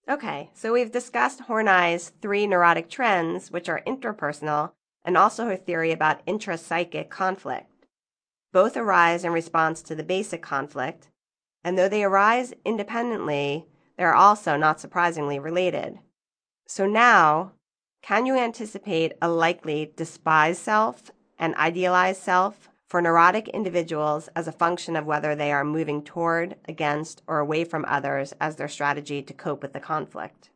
Okay, so we've discussed Horney's 3 neurotic trends, which are interpersonal, and also her theory about intrapsychic conflict. Both arise in response to the basic conflict, and though they arise independently, they're also, not surprisingly, related. So now, can you anticipate a likely despised self and idealized self for neurotic individuals as a function of whether they are moving toward, against, or away from others as their strategy to cope with the conflict?